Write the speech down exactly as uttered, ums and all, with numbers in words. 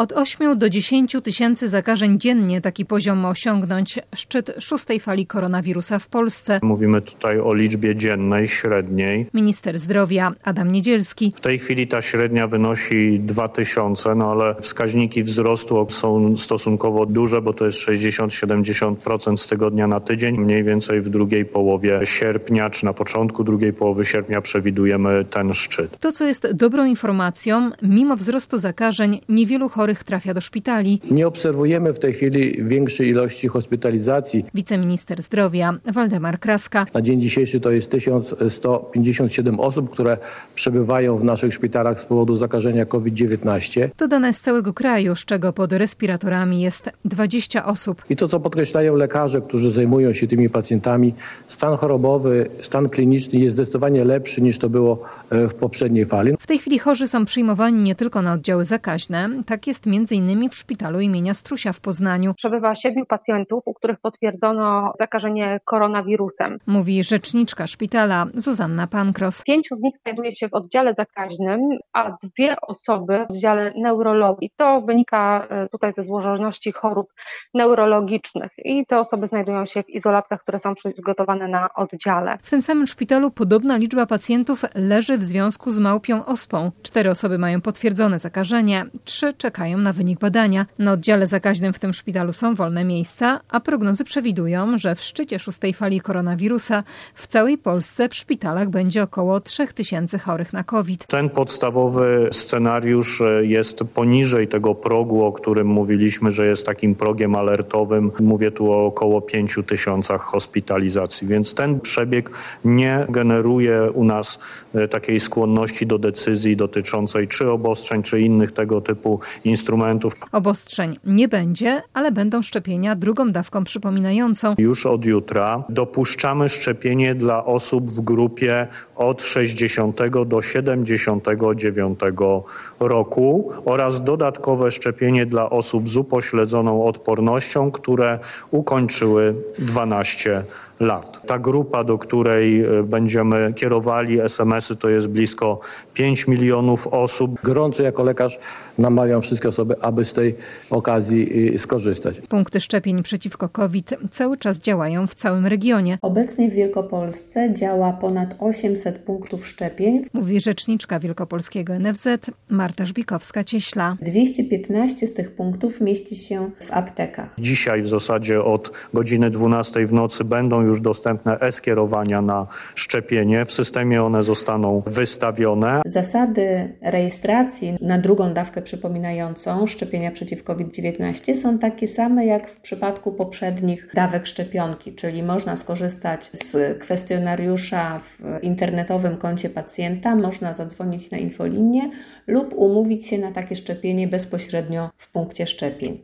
Od ośmiu do dziesięciu tysięcy zakażeń dziennie taki poziom ma osiągnąć szczyt szóstej fali koronawirusa w Polsce. Mówimy tutaj o liczbie dziennej, średniej. Minister zdrowia Adam Niedzielski. W tej chwili ta średnia wynosi dwa tysiące, no ale wskaźniki wzrostu są stosunkowo duże, bo to jest sześćdziesiąt do siedemdziesięciu procent z tygodnia na tydzień. Mniej więcej w drugiej połowie sierpnia, czy na początku drugiej połowy sierpnia przewidujemy ten szczyt. To, co jest dobrą informacją, mimo wzrostu zakażeń niewielu chorych trafia do szpitali. Nie obserwujemy w tej chwili większej ilości hospitalizacji. Wiceminister zdrowia Waldemar Kraska. Na dzień dzisiejszy to jest tysiąc sto pięćdziesiąt siedem osób, które przebywają w naszych szpitalach z powodu zakażenia COVID dziewiętnaście. To dane z całego kraju, z czego pod respiratorami jest dwadzieścia osób. I to, co podkreślają lekarze, którzy zajmują się tymi pacjentami, stan chorobowy, stan kliniczny jest zdecydowanie lepszy niż to było w poprzedniej fali. W tej chwili chorzy są przyjmowani nie tylko na oddziały zakaźne. Tak jest między innymi w szpitalu imienia Strusia w Poznaniu. Przebywa siedmiu pacjentów, u których potwierdzono zakażenie koronawirusem. Mówi rzeczniczka szpitala Zuzanna Pankros. Pięciu z nich znajduje się w oddziale zakaźnym, a dwie osoby w oddziale neurologii. To wynika tutaj ze złożoności chorób neurologicznych i te osoby znajdują się w izolatkach, które są przygotowane na oddziale. W tym samym szpitalu podobna liczba pacjentów leży w związku z małpią ospą. Cztery osoby mają potwierdzone zakażenie, trzy czekają na wynik badania. Na oddziale zakaźnym w tym szpitalu są wolne miejsca, a prognozy przewidują, że w szczycie szóstej fali koronawirusa w całej Polsce w szpitalach będzie około trzech tysięcy chorych na COVID. Ten podstawowy scenariusz jest poniżej tego progu, o którym mówiliśmy, że jest takim progiem alertowym. Mówię tu o około pięciu tysiącach hospitalizacji, więc ten przebieg nie generuje u nas takiej skłonności do decyzji dotyczącej czy obostrzeń, czy innych tego typu instrumentów. Obostrzeń nie będzie, ale będą szczepienia drugą dawką przypominającą. Już od jutra dopuszczamy szczepienie dla osób w grupie od sześćdziesiątego do siedemdziesiątego dziewiątego roku oraz dodatkowe szczepienie dla osób z upośledzoną odpornością, które ukończyły dwanaście lat. Ta grupa, do której będziemy kierowali es em esy, to jest blisko pięć milionów osób. Gorąco jako lekarz namawiam wszystkie osoby, aby z tej okazji skorzystać. Punkty szczepień przeciwko COVID cały czas działają w całym regionie. Obecnie w Wielkopolsce działa ponad osiemset punktów szczepień. Mówi rzeczniczka wielkopolskiego en ef zet Marta Żbikowska-Cieśla. dwieście piętnaście z tych punktów mieści się w aptekach. Dzisiaj w zasadzie od godziny dwunastej w nocy będą już dostępne e-skierowania na szczepienie. W systemie one zostaną wystawione. Zasady rejestracji na drugą dawkę przypominającą szczepienia przeciw COVID dziewiętnaście są takie same jak w przypadku poprzednich dawek szczepionki, czyli można skorzystać z kwestionariusza w internetowym koncie pacjenta, można zadzwonić na infolinię lub umówić się na takie szczepienie bezpośrednio w punkcie szczepień.